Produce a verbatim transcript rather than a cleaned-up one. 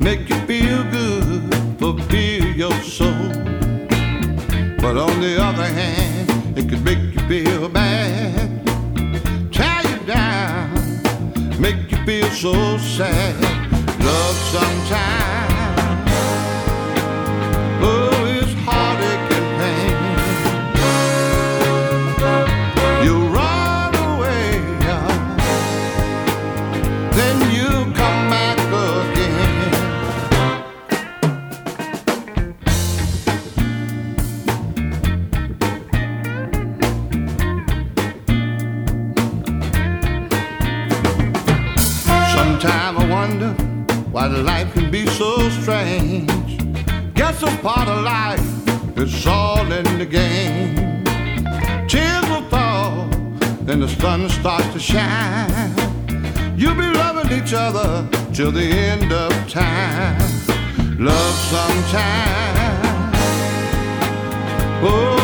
make you feel good, fulfill your soul. But on the other hand, it could make you feel bad, tie you down, make you feel so sad. Love sometimes, oh, it's heartache and pain. You run away, then you come back again. Sometimes I wonder why life can be so strange. Guess a part of life is all in the game. Tears will fall, then the sun starts to shine. You'll be loving each other till the end of time. Love sometimes, oh,